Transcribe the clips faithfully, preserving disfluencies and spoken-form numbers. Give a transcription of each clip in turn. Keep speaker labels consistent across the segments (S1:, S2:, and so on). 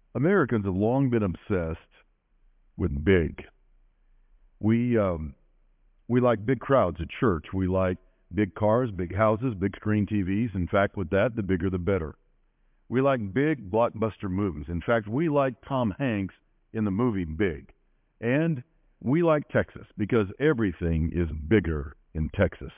S1: Americans have long been obsessed with big. We um, we like big crowds at church. We like big cars, big houses, big screen T Vs. In fact, with that, the bigger the better. We like big blockbuster movies. In fact, we like Tom Hanks in the movie Big. And we like Texas because everything is bigger in Texas.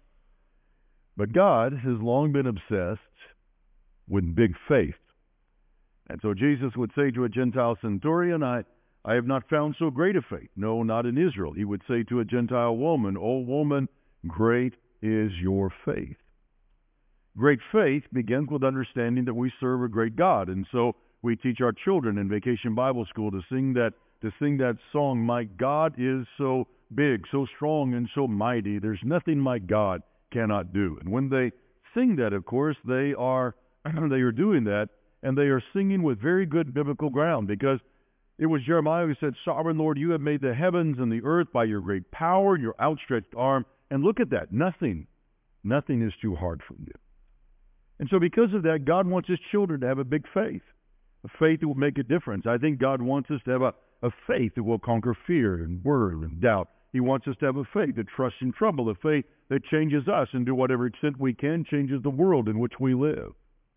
S1: But God has long been obsessed with big faith. And so Jesus would say to a Gentile centurion, I, I have not found so great a faith. No, not in Israel. He would say to a Gentile woman, O woman, great is your faith. Great faith begins with understanding that we serve a great God. And so we teach our children in Vacation Bible School to sing that to sing that song, My God is so big, so strong, and so mighty. There's nothing my God cannot do. And when they sing that, of course, they are they are doing that, and they are singing with very good biblical ground, because it was Jeremiah who said, Sovereign Lord, you have made the heavens and the earth by your great power and your outstretched arm. And look at that. Nothing, nothing is too hard for you. And so because of that, God wants his children to have a big faith, a faith that will make a difference. I think God wants us to have a, a faith that will conquer fear and worry and doubt. He wants us to have a faith that trusts in trouble, a faith that changes us and to whatever extent we can changes the world in which we live.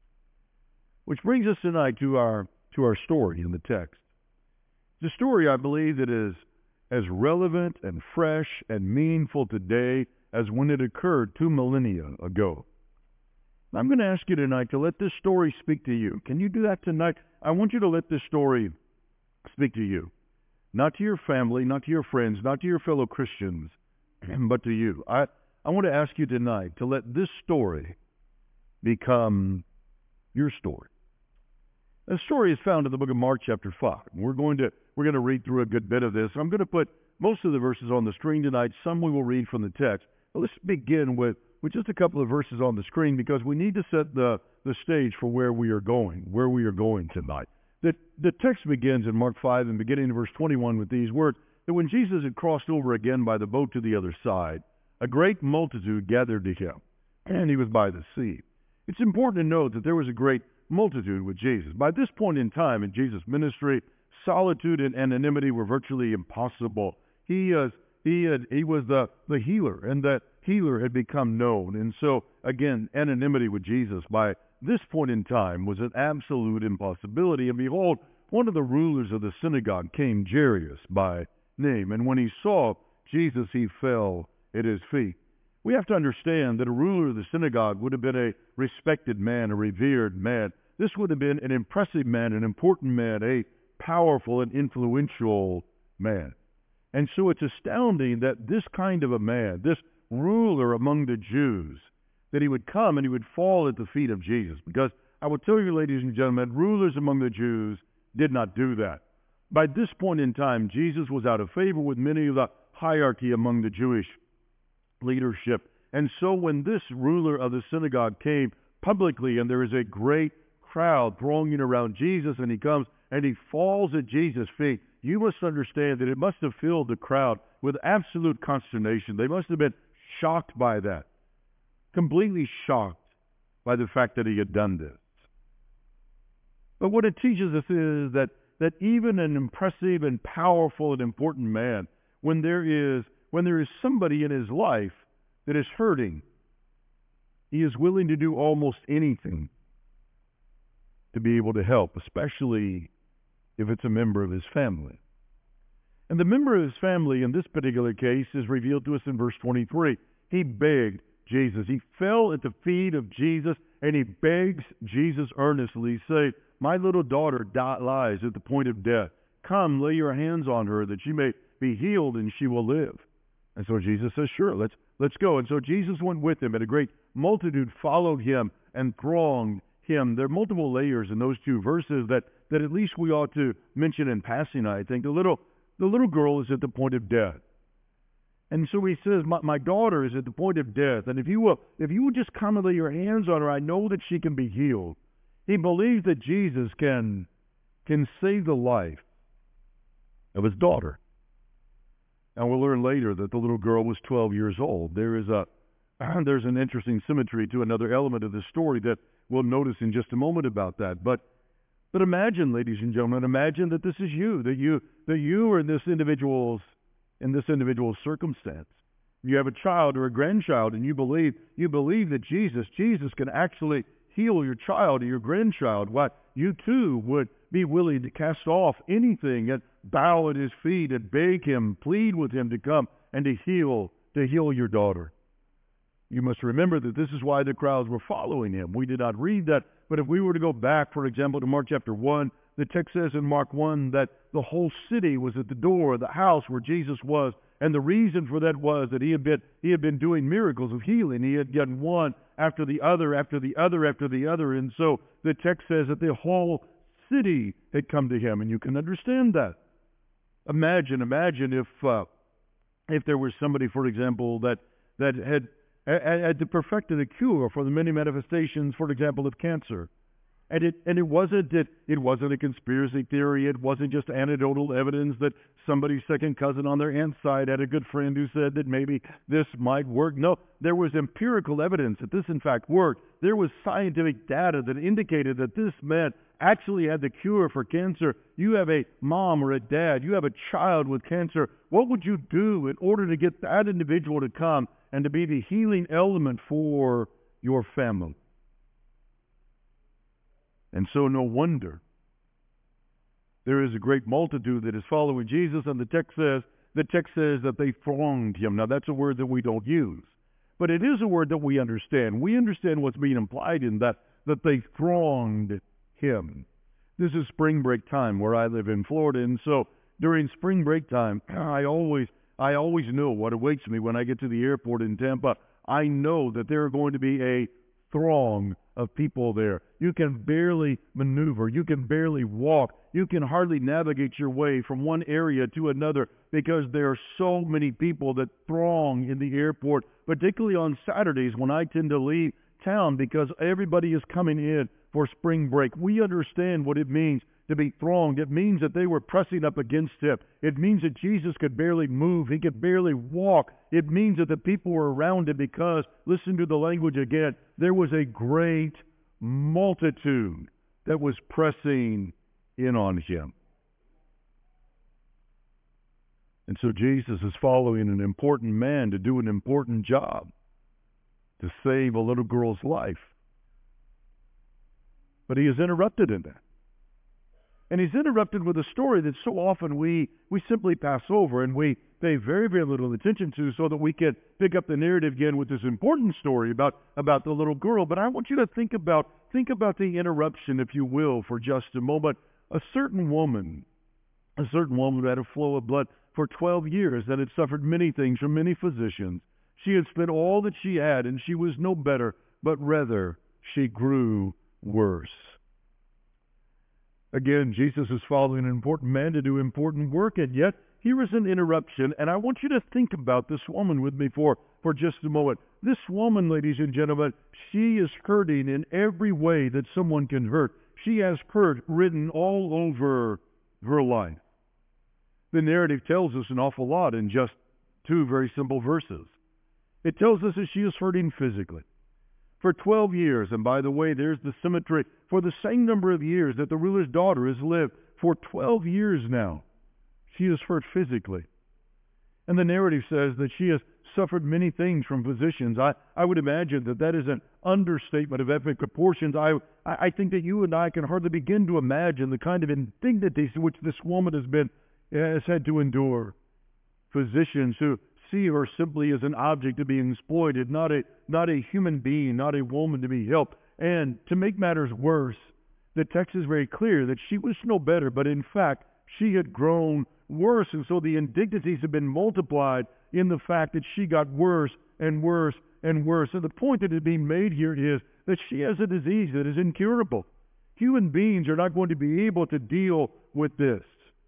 S1: Which brings us tonight to our to our story in the text. It's a story, I believe, that is as relevant and fresh and meaningful today as when it occurred two millennia ago. I'm going to ask you tonight to let this story speak to you. Can you do that tonight? I want you to let this story speak to you. Not to your family, not to your friends, not to your fellow Christians, but to you. I, I want to ask you tonight to let this story become your story. The story is found in the book of Mark chapter five. We're going to we're going to read through a good bit of this. I'm going to put most of the verses on the screen tonight. Some we will read from the text. But let's begin with, with just a couple of verses on the screen, because we need to set the, the stage for where we are going, where we are going tonight. The, the text begins in Mark five and beginning in verse twenty-one with these words, that when Jesus had crossed over again by the boat to the other side, a great multitude gathered to him, and he was by the sea. It's important to note that there was a great multitude with Jesus. By this point in time in Jesus' ministry, solitude and anonymity were virtually impossible. He uh, he had, he was the, the healer, and that healer had become known. And so, again, anonymity with Jesus by this point in time was an absolute impossibility. And behold, one of the rulers of the synagogue came, Jairus by name, and when he saw Jesus, he fell at his feet. We have to understand that a ruler of the synagogue would have been a respected man, a revered man. This would have been an impressive man, an important man, a powerful and influential man. And so it's astounding that this kind of a man, this ruler among the Jews, that he would come and he would fall at the feet of Jesus. Because I will tell you, ladies and gentlemen, rulers among the Jews did not do that. By this point in time, Jesus was out of favor with many of the hierarchy among the Jewish leadership. And so when this ruler of the synagogue came publicly, and there is a great crowd thronging around Jesus, and he comes and he falls at Jesus' feet, you must understand that it must have filled the crowd with absolute consternation. They must have been shocked by that, completely shocked by the fact that he had done this. But what it teaches us is that, that even an impressive and powerful and important man, when there is when there is somebody in his life that is hurting, he is willing to do almost anything to be able to help, especially if it's a member of his family. And the member of his family in this particular case is revealed to us in verse twenty-three. He begged Jesus. He fell at the feet of Jesus, and he begs Jesus earnestly, say, my little daughter die, lies at the point of death. Come, lay your hands on her that she may be healed and she will live. And so Jesus says, sure, let's let's go. And so Jesus went with him, and a great multitude followed him and thronged him. There are multiple layers in those two verses that, that at least we ought to mention in passing, I think. The little the little girl is at the point of death. And so he says, my, my daughter is at the point of death. And if you will, if you will just come and lay your hands on her, I know that she can be healed. He believes that Jesus can, can save the life of his daughter. And we'll learn later that the little girl was twelve years old. There is a, there's an interesting symmetry to another element of the story that we'll notice in just a moment about that. But But imagine, ladies and gentlemen, imagine that this is you, that you that you are in this individual's in this individual's circumstance. You have a child or a grandchild, and you believe you believe that Jesus, Jesus can actually heal your child or your grandchild. Why, you too would be willing to cast off anything and bow at his feet and beg him, plead with him to come and to heal, to heal your daughter. You must remember that this is why the crowds were following him. We did not read that, but if we were to go back, for example, to Mark chapter one, the text says in Mark one that the whole city was at the door of the house where Jesus was, and the reason for that was that he had been he had been doing miracles of healing. He had done one after the other, after the other, after the other, and so the text says that the whole city had come to him, and you can understand that. Imagine, imagine if uh, if there was somebody, for example, that that had had perfected a cure for the many manifestations, for example, of cancer. And it and it wasn't it, it wasn't a conspiracy theory. It wasn't just anecdotal evidence that somebody's second cousin on their aunt's side had a good friend who said that maybe this might work. No, there was empirical evidence that this in fact worked. There was scientific data that indicated that this man actually had the cure for cancer. You have a mom or a dad, you have a child with cancer. What would you do in order to get that individual to come and to be the healing element for your family? And so no wonder there is a great multitude that is following Jesus, and the text says the text says that they thronged him. Now that's a word that we don't use, but it is a word that we understand. We understand what's being implied in that, that they thronged him. This is spring break time where I live in Florida, and so during spring break time, I always I always know what awaits me when I get to the airport in Tampa. I know that there are going to be a throng of people there. You can barely maneuver. You can barely walk. You can hardly navigate your way from one area to another because there are so many people that throng in the airport, particularly on Saturdays when I tend to leave town because everybody is coming in for spring break. We understand what it means to be thronged. It means that they were pressing up against him. It means that Jesus could barely move. He could barely walk. It means that the people were around him because, listen to the language again, there was a great multitude that was pressing in on him. And so Jesus is following an important man to do an important job, to save a little girl's life. But he is interrupted in that. And he's interrupted with a story that so often we, we simply pass over and we pay very, very little attention to so that we can pick up the narrative again with this important story about, about the little girl. But I want you to think about, think about the interruption, if you will, for just a moment. A certain woman, a certain woman who had a flow of blood for twelve years that had suffered many things from many physicians. She had spent all that she had, and she was no better, but rather she grew worse. Again, Jesus is following an important man to do important work, and yet here is an interruption, and I want you to think about this woman with me for, for just a moment. This woman, ladies and gentlemen, she is hurting in every way that someone can hurt. She has hurt written all over her life. The narrative tells us an awful lot in just two very simple verses. It tells us that she is hurting physically. For twelve years, and by the way, there's the symmetry, for the same number of years that the ruler's daughter has lived, for twelve years now, she is hurt physically. And the narrative says that she has suffered many things from physicians. I, I would imagine that that is an understatement of epic proportions. I, I think that you and I can hardly begin to imagine the kind of indignities which this woman has been has had to endure. Physicians who see her simply as an object to be exploited, not a not a human being, not a woman to be helped. And to make matters worse, the text is very clear that she was no better, but in fact, she had grown worse. And so the indignities have been multiplied in the fact that she got worse and worse and worse. And the point that is being made here is that she has a disease that is incurable. Human beings are not going to be able to deal with this.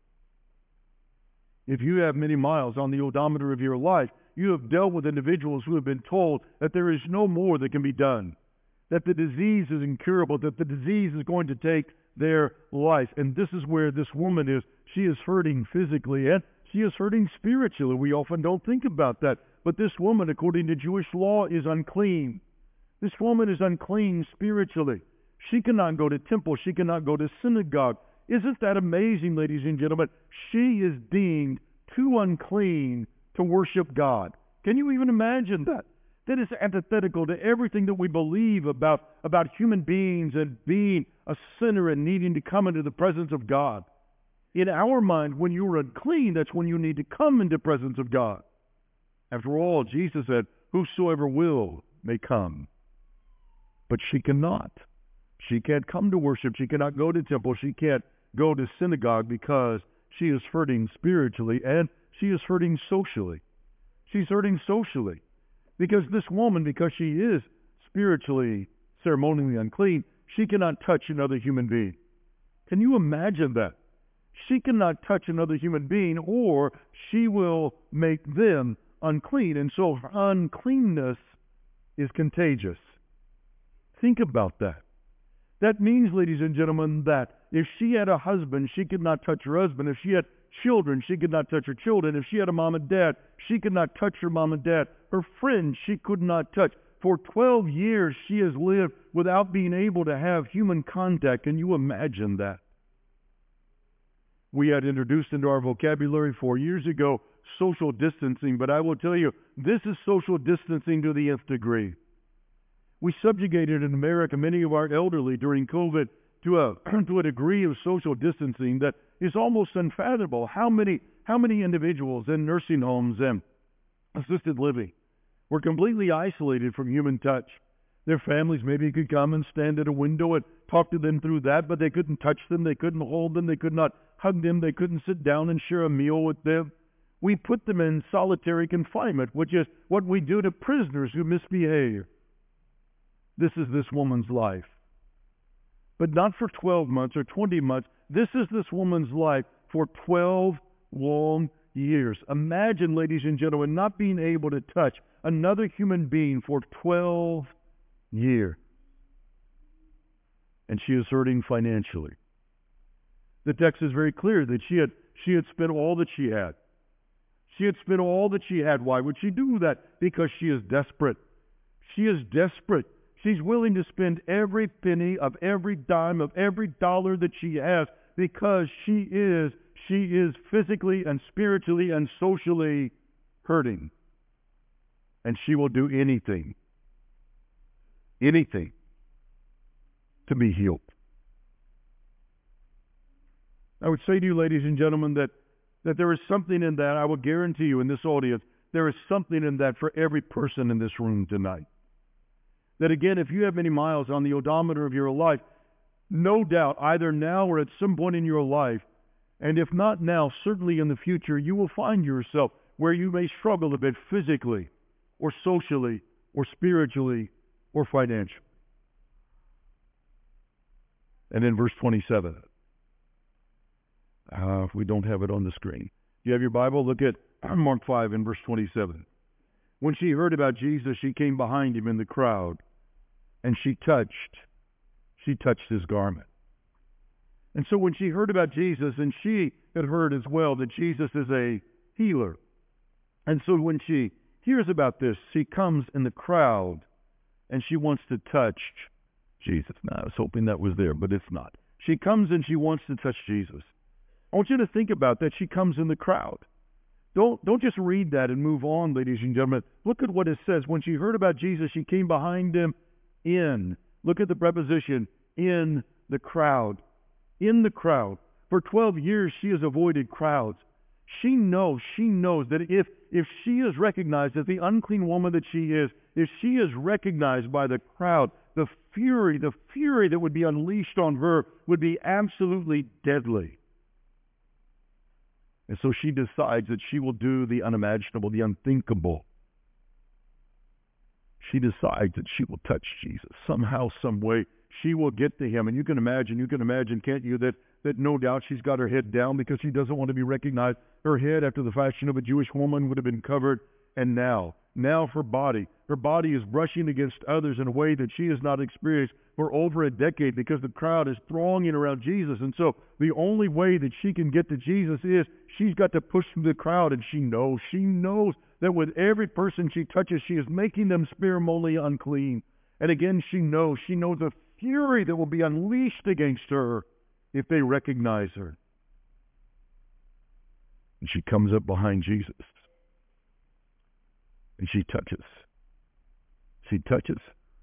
S1: If you have many miles on the odometer of your life, you have dealt with individuals who have been told that there is no more that can be done, that the disease is incurable, that the disease is going to take their life. And this is where this woman is. She is hurting physically and she is hurting spiritually. We often don't think about that. But this woman, according to Jewish law, is unclean. This woman is unclean spiritually. She cannot go to temple. She cannot go to synagogue. Isn't that amazing, ladies and gentlemen? She is deemed too unclean to worship God. Can you even imagine that? That is antithetical to everything that we believe about, about human beings and being a sinner and needing to come into the presence of God. In our mind, when you're unclean, that's when you need to come into the presence of God. After all, Jesus said, whosoever will may come. But she cannot. She can't come to worship. She cannot go to temple. She can't go to synagogue because she is hurting spiritually and she is hurting socially. She's hurting socially. Because this woman, because she is spiritually, ceremonially unclean, she cannot touch another human being. Can you imagine that? She cannot touch another human being or she will make them unclean. And so her uncleanness is contagious. Think about that. That means, ladies and gentlemen, that if she had a husband, she could not touch her husband. If she had children, she could not touch her children. If she had a mom and dad, she could not touch her mom and dad. Her friends, she could not touch. For twelve years, she has lived without being able to have human contact. Can you imagine that? We had introduced into our vocabulary four years ago social distancing, but I will tell you, this is social distancing to the nth degree. We subjugated in America many of our elderly during COVID to a to a degree of social distancing that is almost unfathomable. How many how many individuals in nursing homes and assisted living were completely isolated from human touch? Their families maybe could come and stand at a window and talk to them through that, but they couldn't touch them, they couldn't hold them, they could not hug them, they couldn't sit down and share a meal with them. We put them in solitary confinement, which is what we do to prisoners who misbehave. This is this woman's life. But not for twelve months or twenty months. This is this woman's life for twelve long years. Imagine, ladies and gentlemen, not being able to touch another human being for twelve years. And she is hurting financially. The text is very clear that she had she had spent all that she had. She had spent all that she had. Why would she do that? Because she is desperate. She is desperate. She's willing to spend every penny of every dime of every dollar that she has because she is she is physically and spiritually and socially hurting. And she will do anything, anything to be healed. I would say to you, ladies and gentlemen, that, that there is something in that. I will guarantee you in this audience, there is something in that for every person in this room tonight. That again, if you have many miles on the odometer of your life, no doubt, either now or at some point in your life, and if not now, certainly in the future, you will find yourself where you may struggle a bit physically or socially or spiritually or financially. And in verse twenty-seven, uh, if we don't have it on the screen. You have your Bible? Look at Mark five in verse twenty-seven. When she heard about Jesus, she came behind him in the crowd, and she touched, she touched his garment. And so when she heard about Jesus, and she had heard as well that Jesus is a healer, and so when she hears about this, she comes in the crowd, and she wants to touch Jesus. Now, I was hoping that was there, but it's not. She comes and she wants to touch Jesus. I want you to think about that. She comes in the crowd. Don't, don't just read that and move on, ladies and gentlemen. Look at what it says. When she heard about Jesus, she came behind him in. Look at the preposition, in the crowd. In the crowd. For twelve years, she has avoided crowds. She knows, she knows that if, if she is recognized as the unclean woman that she is, if she is recognized by the crowd, the fury, the fury that would be unleashed on her would be absolutely deadly. And so she decides that she will do the unimaginable, the unthinkable. She decides that she will touch Jesus. Somehow, some way, she will get to him. And you can imagine, you can imagine, can't you, that, that no doubt she's got her head down because she doesn't want to be recognized. Her head, after the fashion of a Jewish woman, would have been covered. And now, now her body, her body is brushing against others in a way that she has not experienced for over a decade because the crowd is thronging around Jesus. And so the only way that she can get to Jesus is she's got to push through the crowd, and she knows, she knows that with every person she touches, she is making them ceremonially unclean. And again, she knows, she knows the fury that will be unleashed against her if they recognize her. And she comes up behind Jesus. And she touches. She touches.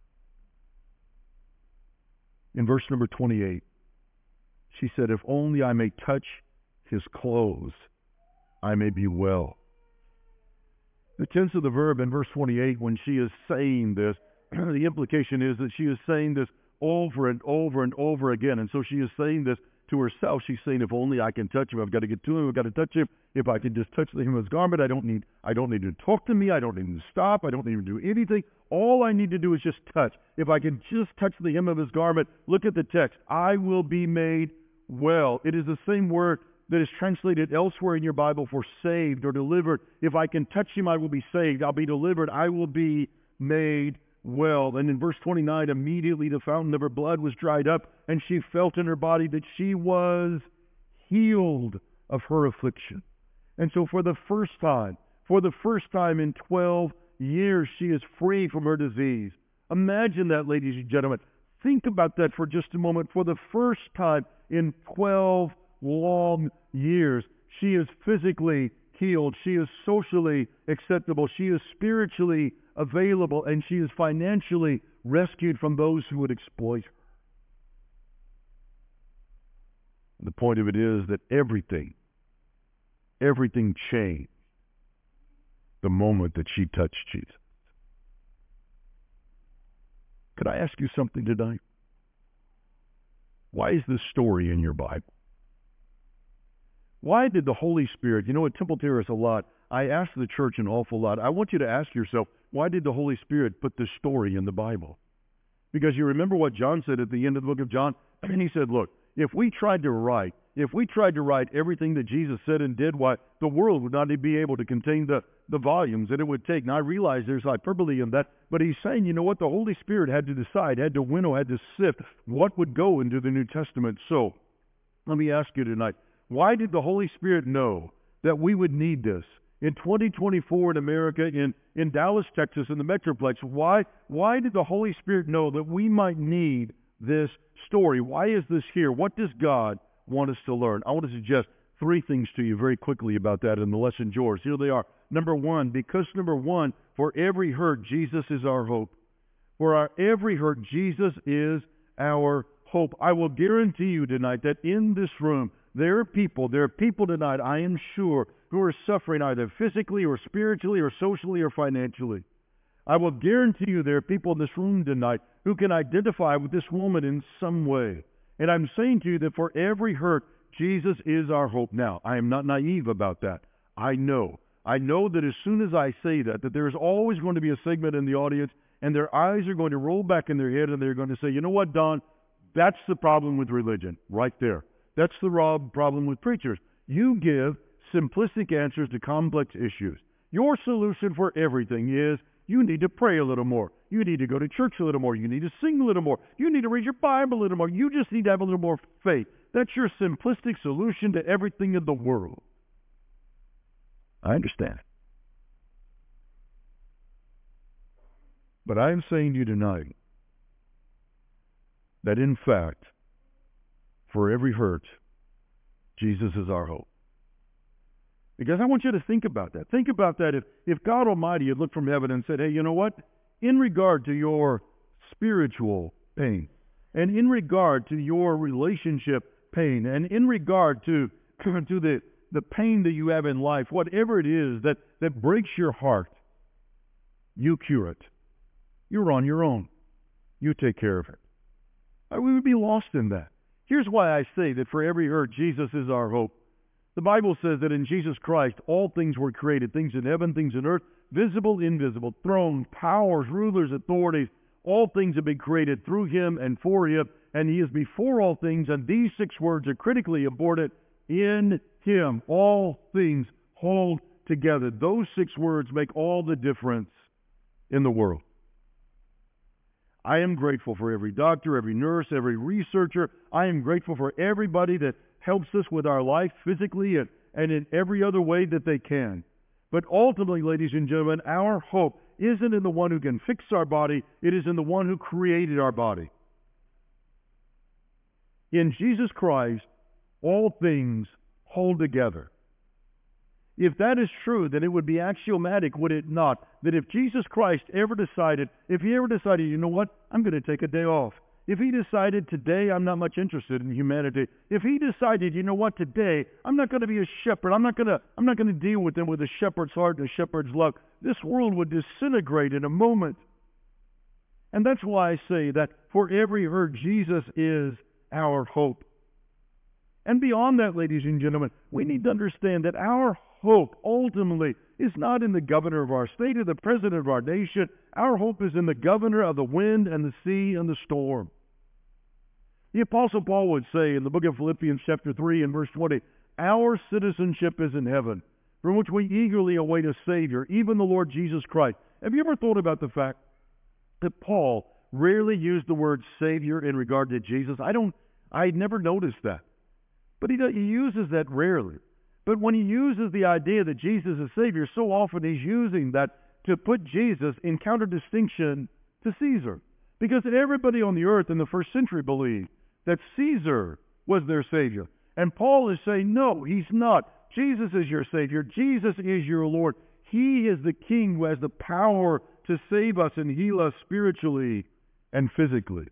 S1: In verse number twenty-eight, she said, if only I may touch his clothes, I may be well. The tense of the verb in verse twenty-eight, when she is saying this, the implication is that she is saying this over and over and over again. And so she is saying this to herself. She's saying, if only I can touch him. I've got to get to him. I've got to touch him. If I can just touch the hem of his garment, I don't need, I don't need to talk to me. I don't need to stop. I don't need to do anything. All I need to do is just touch. If I can just touch the hem of his garment, look at the text. I will be made well. It is the same word that is translated elsewhere in your Bible for saved or delivered. If I can touch him, I will be saved. I'll be delivered. I will be made well. And in verse twenty-nine, immediately the fountain of her blood was dried up, and she felt in her body that she was healed of her affliction. And so for the first time, for the first time in twelve years, she is free from her disease. Imagine that, ladies and gentlemen. Think about that for just a moment. For the first time in twelve long years, she is physically healed. She is socially acceptable. She is spiritually available, and she is financially rescued from those who would exploit her. The point of it is that everything, everything changed the moment that she touched Jesus. Could I ask you something tonight? Why is this story in your Bible? Why did the Holy Spirit, you know, at Temple Terrace a lot, I ask the church an awful lot. I want you to ask yourself, why did the Holy Spirit put this story in the Bible? Because you remember what John said at the end of the book of John? And he said, look, if we tried to write, if we tried to write everything that Jesus said and did, why, the world would not be able to contain the, the volumes that it would take. Now, I realize there's hyperbole in that, but he's saying, you know what, the Holy Spirit had to decide, had to winnow, had to sift what would go into the New Testament. So, let me ask you tonight, why did the Holy Spirit know that we would need this? In twenty twenty-four in America, in, in Dallas, Texas, in the Metroplex, why, why did the Holy Spirit know that we might need this story? Why is this here? What does God want us to learn? I want to suggest three things to you very quickly about that, and the lesson's yours. Here they are. Number one, because number one, for every hurt, Jesus is our hope. For our every hurt, Jesus is our hope. I will guarantee you tonight that in this room, there are people, there are people tonight, I am sure, who are suffering either physically or spiritually or socially or financially. I will guarantee you there are people in this room tonight who can identify with this woman in some way. And I'm saying to you that for every hurt, Jesus is our hope. Now, I am not naive about that. I know. I know that as soon as I say that, that there's always going to be a segment in the audience, and their eyes are going to roll back in their head, and they're going to say, you know what, Don, that's the problem with religion, right there. That's the raw problem with preachers. You give simplistic answers to complex issues. Your solution for everything is you need to pray a little more. You need to go to church a little more. You need to sing a little more. You need to read your Bible a little more. You just need to have a little more faith. That's your simplistic solution to everything in the world. I understand. But I am saying to you tonight that in fact, for every hurt, Jesus is our hope. Because I want you to think about that. Think about that. If, if God Almighty had looked from heaven and said, hey, you know what? In regard to your spiritual pain, and in regard to your relationship pain, and in regard to, to the, the pain that you have in life, whatever it is that, that breaks your heart, you cure it. You're on your own. You take care of it. We would be lost in that. Here's why I say that for every hurt, Jesus is our hope. The Bible says that in Jesus Christ, all things were created, things in heaven, things in earth, visible, invisible, thrones, powers, rulers, authorities. All things have been created through him and for him, and he is before all things. And these six words are critically important. In him, all things hold together. Those six words make all the difference in the world. I am grateful for every doctor, every nurse, every researcher. I am grateful for everybody that helps us with our life physically and, and in every other way that they can. But ultimately, ladies and gentlemen, our hope isn't in the one who can fix our body. It is in the one who created our body. In Jesus Christ, all things hold together. If that is true, then it would be axiomatic, would it not, that if Jesus Christ ever decided, if he ever decided, you know what, I'm going to take a day off. If he decided today I'm not much interested in humanity, if he decided, you know what, today I'm not going to be a shepherd, I'm not going to, I'm not going to deal with them with a shepherd's heart and a shepherd's love, this world would disintegrate in a moment. And that's why I say that for every hurt, Jesus is our hope. And beyond that, ladies and gentlemen, we need to understand that our hope ultimately is not in the governor of our state or the president of our nation. Our hope is in the governor of the wind and the sea and the storm. The Apostle Paul would say in the book of Philippians chapter three and verse twenty, our citizenship is in heaven, from which we eagerly await a Savior, even the Lord Jesus Christ. Have you ever thought about the fact that Paul rarely used the word Savior in regard to Jesus? I don't, I never noticed that. But he, he uses that rarely. But when he uses the idea that Jesus is Savior, so often he's using that to put Jesus in counter-distinction to Caesar. Because everybody on the earth in the first century believed that Caesar was their Savior. And Paul is saying, no, he's not. Jesus is your Savior. Jesus is your Lord. He is the King who has the power to save us and heal us spiritually and physically.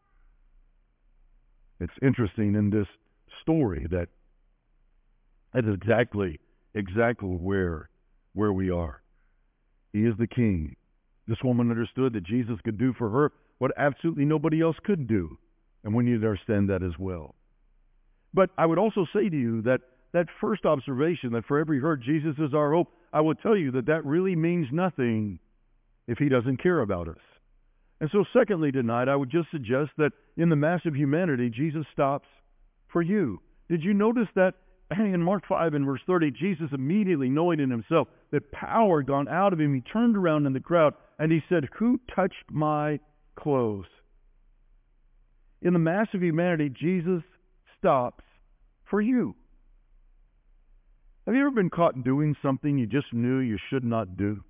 S1: It's interesting in this story that that is exactly, exactly where, where we are. He is the King. This woman understood that Jesus could do for her what absolutely nobody else could do. And we need to understand that as well. But I would also say to you that that first observation, that for every hurt, Jesus is our hope, I will tell you that that really means nothing if he doesn't care about us. And so secondly tonight, I would just suggest that in the mass of humanity, Jesus stops for you. Did you notice that in Mark five and verse thirty, Jesus immediately knowing in himself that power had gone out of him, he turned around in the crowd and he said, who touched my clothes? In the mass of humanity, Jesus stops for you. Have you ever been caught doing something you just knew you should not do?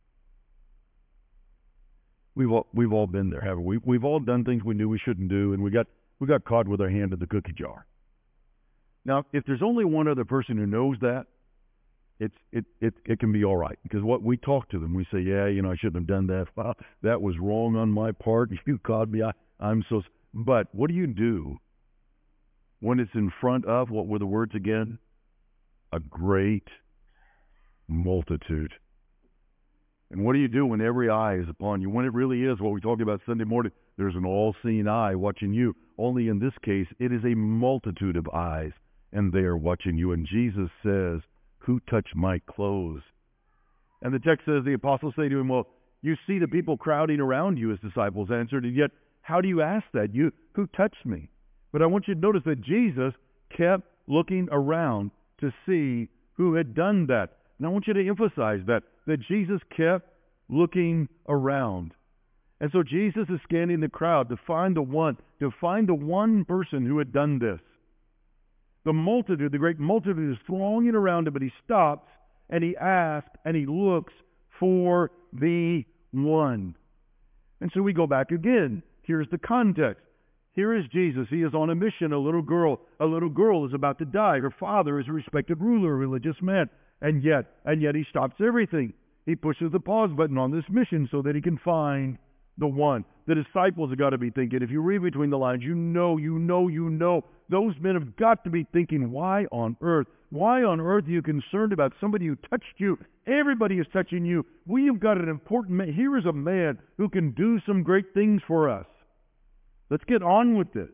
S1: We've all, we've all been there, haven't we? We've all done things we knew we shouldn't do, and we got we got caught with our hand in the cookie jar. Now, if there's only one other person who knows that, it's it it it can be all right, because what we talk to them, we say, yeah, you know, I shouldn't have done that. Well, that was wrong on my part. You caught me. I, I'm so. But what do you do when it's in front of, what were the words again? A great multitude. And what do you do when every eye is upon you? When it really is what we talked about Sunday morning, there's an all-seeing eye watching you. Only in this case, it is a multitude of eyes, and they are watching you. And Jesus says, who touched my clothes? And the text says, the apostles say to him, well, you see the people crowding around you, his disciples answered, and yet how do you ask that? You, who touched me? But I want you to notice that Jesus kept looking around to see who had done that. And I want you to emphasize that, that Jesus kept looking around. And so Jesus is scanning the crowd to find the one, to find the one person who had done this. The multitude, the great multitude is thronging around him, but he stops and he asks and he looks for the one. And so we go back again. Here's the context. Here is Jesus. He is on a mission. A little girl, a little girl is about to die. Her father is a respected ruler, a religious man. And yet, and yet he stops everything. He pushes the pause button on this mission so that he can find the one. The disciples have got to be thinking, if you read between the lines, you know, you know, you know, those men have got to be thinking, why on earth? Why on earth are you concerned about somebody who touched you? Everybody is touching you. We have got an important man. Here is a man who can do some great things for us. Let's get on with this.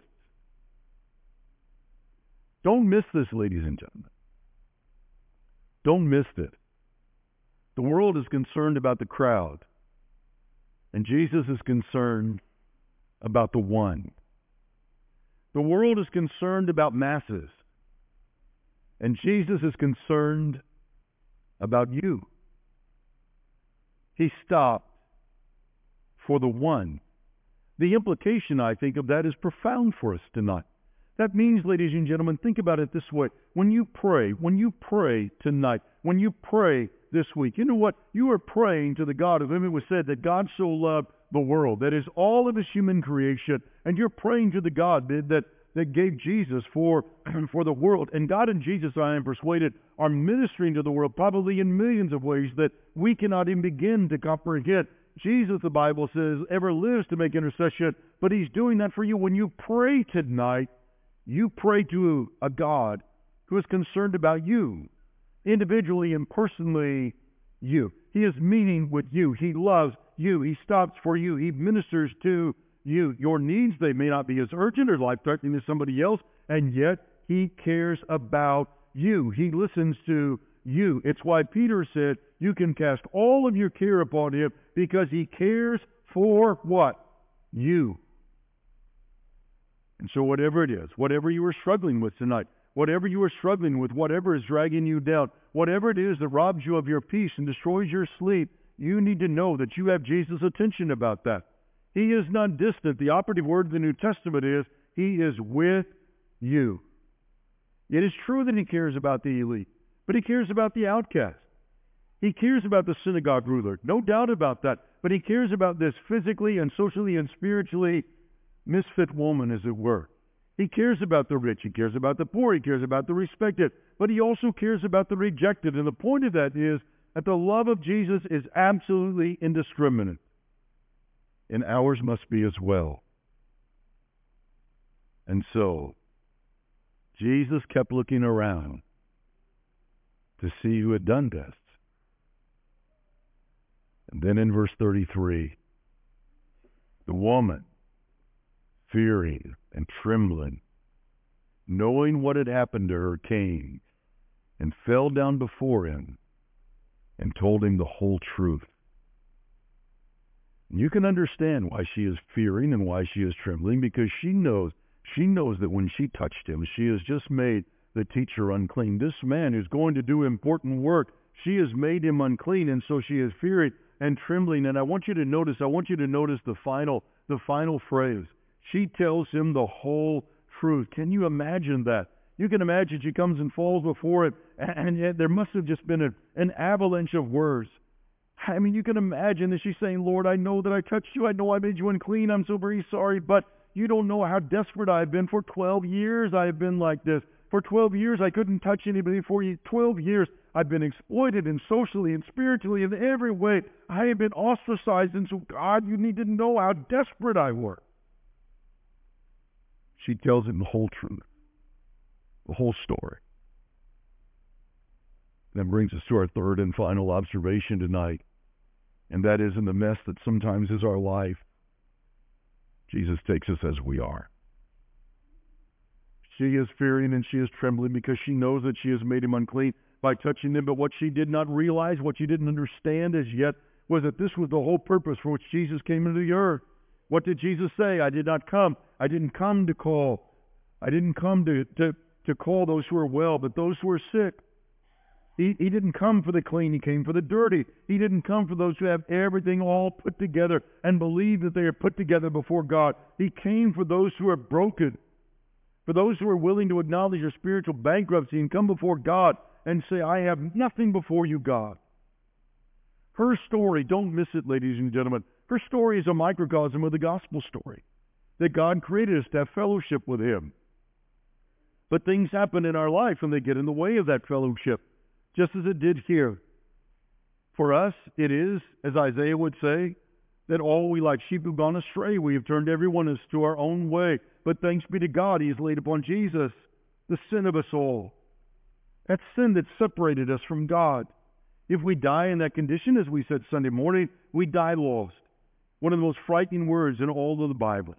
S1: Don't miss this, ladies and gentlemen. Don't miss it. The world is concerned about the crowd, and Jesus is concerned about the one. The world is concerned about masses, and Jesus is concerned about you. He stopped for the one. The implication, I think, of that is profound for us tonight. That means, ladies and gentlemen, think about it this way. When you pray, when you pray tonight, when you pray this week, you know what? You are praying to the God of whom it was said that God so loved the world, that is all of his human creation, and you're praying to the God that, that gave Jesus for, for the world. And God and Jesus, I am persuaded, are ministering to the world probably in millions of ways that we cannot even begin to comprehend. Jesus, the Bible says, ever lives to make intercession, but he's doing that for you. When you pray tonight, you pray to a God who is concerned about you, individually and personally you. He is meeting with you. He loves you. He stops for you. He ministers to you. Your needs, they may not be as urgent or life-threatening as somebody else, and yet he cares about you. He listens to you. It's why Peter said, you can cast all of your care upon him because he cares for what? You. And so whatever it is, whatever you are struggling with tonight, whatever you are struggling with, whatever is dragging you down, whatever it is that robs you of your peace and destroys your sleep, you need to know that you have Jesus' attention about that. He is not distant. The operative word of the New Testament is, he is with you. It is true that he cares about the elite, but he cares about the outcast. He cares about the synagogue ruler, no doubt about that, but he cares about this physically and socially and spiritually misfit woman, as it were. He cares about the rich, he cares about the poor, he cares about the respected, but he also cares about the rejected. And the point of that is that the love of Jesus is absolutely indiscriminate. And ours must be as well. And so, Jesus kept looking around to see who had done this. And then in verse thirty-three, the woman, fearing and trembling, knowing what had happened to her, came and fell down before him and told him the whole truth. And you can understand why she is fearing and why she is trembling, because she knows, she knows that when she touched him, she has just made the teacher unclean. This man who's going to do important work, she has made him unclean, and so she is fearing and trembling. And I want you to notice, I want you to notice the final, the final phrase. She tells him the whole truth. Can you imagine that? You can imagine she comes and falls before him, and yet there must have just been a, an avalanche of words. I mean, you can imagine that she's saying, Lord, I know that I touched you. I know I made you unclean. I'm so very sorry, but you don't know how desperate I've been. For twelve years, I've been like this. For twelve years, I couldn't touch anybody. For twelve years, I've been exploited and socially and spiritually in every way. I have been ostracized, and so, God, you need to know how desperate I were. She tells him the whole truth, the whole story. That brings us to our third and final observation tonight, and that is, in the mess that sometimes is our life, Jesus takes us as we are. She is fearing and she is trembling because she knows that she has made him unclean by touching him, but what she did not realize, what she didn't understand as yet, was that this was the whole purpose for which Jesus came into the earth. What did Jesus say? I did not come. I didn't come to call. I didn't come to, to, to call those who are well, but those who are sick. He, he didn't come for the clean. He came for the dirty. He didn't come for those who have everything all put together and believe that they are put together before God. He came for those who are broken, for those who are willing to acknowledge their spiritual bankruptcy and come before God and say, I have nothing before you, God. Her story, don't miss it, ladies and gentlemen, her story is a microcosm of the gospel story, that God created us to have fellowship with him. But things happen in our life and they get in the way of that fellowship, just as it did here. For us, it is, as Isaiah would say, that all we like sheep have gone astray. We have turned everyone as to our own way. But thanks be to God, he has laid upon Jesus the sin of us all. That sin that separated us from God. If we die in that condition, as we said Sunday morning, we die lost. One of the most frightening words in all of the Bible.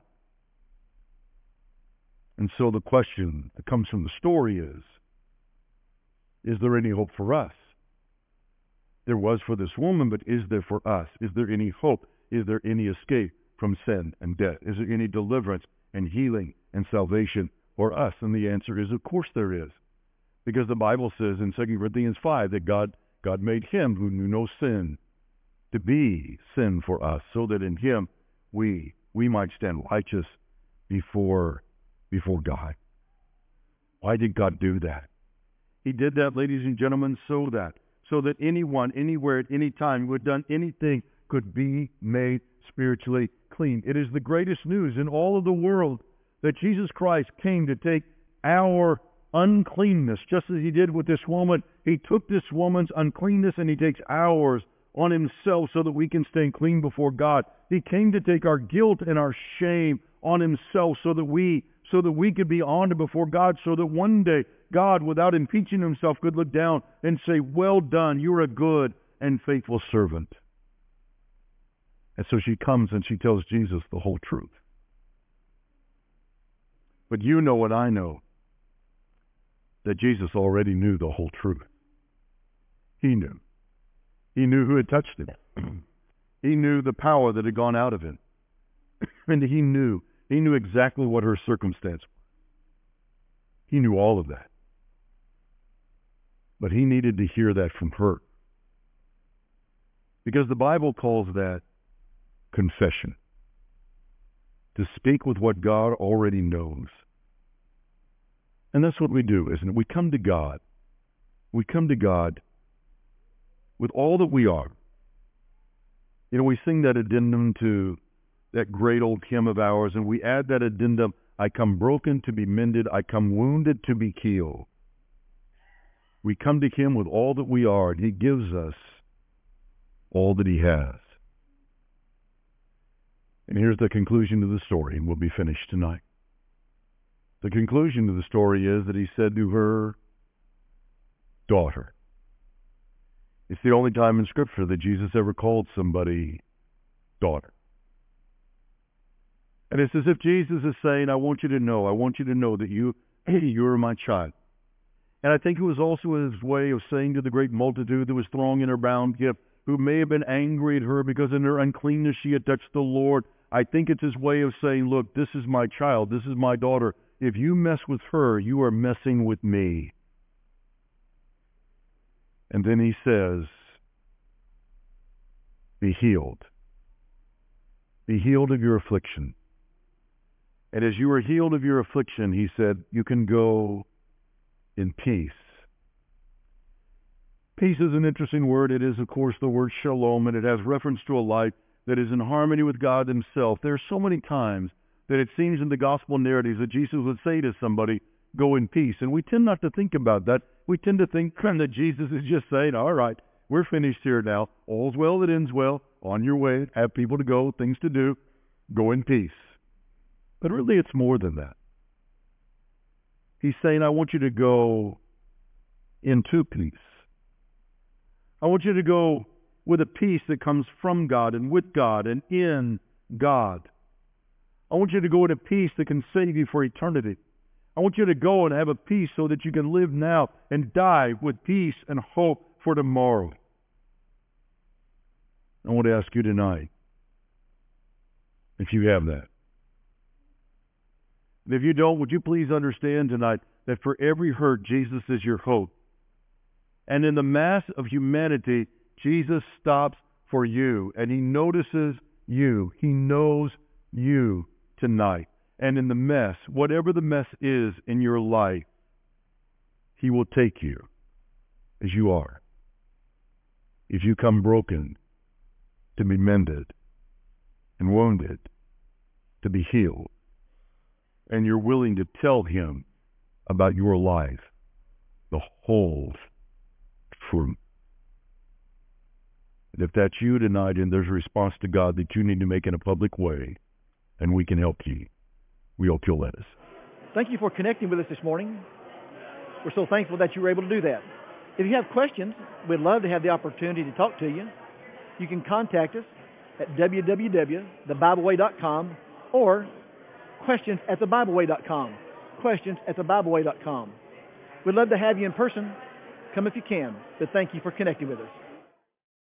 S1: And so the question that comes from the story is, is there any hope for us? There was for this woman, but is there for us? Is there any hope? Is there any escape from sin and death? Is there any deliverance and healing and salvation for us? And the answer is, of course there is. Because the Bible says in Second Corinthians five that God, God made him who knew no sin to be sin for us, so that in him we, we might stand righteous before, before God. Why did God do that? He did that, ladies and gentlemen, so that, so that anyone, anywhere, at any time who had done anything could be made spiritually clean. It is the greatest news in all of the world that Jesus Christ came to take our uncleanness, just as he did with this woman. He took this woman's uncleanness and he takes ours on himself so that we can stay clean before God. He came to take our guilt and our shame on himself so that we so that we could be honored before God, so that one day God, without impeaching himself, could look down and say, "Well done, you're a good and faithful servant." And so she comes and she tells Jesus the whole truth. But you know what I know, that Jesus already knew the whole truth. He knew. He knew who had touched him. He knew the power that had gone out of him. And he knew, he knew exactly what her circumstance was. He knew all of that. But he needed to hear that from her. Because the Bible calls that confession. To speak with what God already knows. And that's what we do, isn't it? We come to God. We come to God with all that we are. You know, we sing that addendum to that great old hymn of ours, and we add that addendum, "I come broken to be mended, I come wounded to be healed." We come to him with all that we are, and he gives us all that he has. And here's the conclusion of the story, and we'll be finished tonight. The conclusion of the story is that he said to her, "Daughter." It's the only time in Scripture that Jesus ever called somebody daughter. And it's as if Jesus is saying, I want you to know, I want you to know that you, hey, you're my child. And I think it was also his way of saying to the great multitude that was thronging around him, who may have been angry at her because in her uncleanness she had touched the Lord. I think it's his way of saying, look, this is my child, this is my daughter. If you mess with her, you are messing with me. And then he says, be healed. Be healed of your affliction. And as you are healed of your affliction, he said, you can go in peace. Peace is an interesting word. It is, of course, the word shalom, and it has reference to a life that is in harmony with God himself. There are so many times that it seems in the gospel narratives that Jesus would say to somebody, go in peace. And we tend not to think about that. We tend to think that Jesus is just saying, all right, we're finished here now. All's well that ends well. On your way. Have people to go, things to do. Go in peace. But really it's more than that. He's saying, I want you to go into peace. I want you to go with a peace that comes from God and with God and in God. I want you to go with a peace that can save you for eternity. I want you to go and have a peace so that you can live now and die with peace and hope for tomorrow. I want to ask you tonight if you have that. And if you don't, would you please understand tonight that for every hurt, Jesus is your hope. And in the mass of humanity, Jesus stops for you, and he notices you. He knows you tonight. And in the mess, whatever the mess is in your life, he will take you as you are. If you come broken, to be mended, and wounded, to be healed, and you're willing to tell him about your life, the whole truth. And if that's you tonight and there's a response to God that you need to make in a public way, and we can help you, we hope you'll let us.
S2: Thank you for connecting with us this morning. We're so thankful that you were able to do that. If you have questions, we'd love to have the opportunity to talk to you. You can contact us at w w w dot the bible way dot com or questions at the bible way dot com. Questions at the bible way dot com. We'd love to have you in person. Come if you can. But thank you for connecting with us.